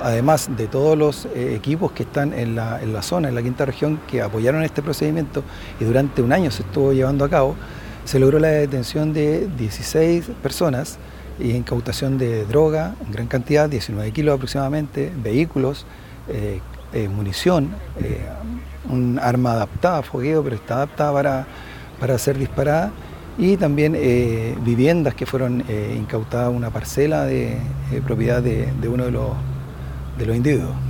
además de todos los equipos que están en la zona, en la quinta región, que apoyaron este procedimiento y durante un año se estuvo llevando a cabo, se logró la detención de 16 personas y incautación de droga en gran cantidad, 19 kilos aproximadamente, vehículos, munición, un arma adaptada a fogueo, pero está adaptada para ser disparada, y también viviendas que fueron incautadas, una parcela de propiedad de uno de los individuos.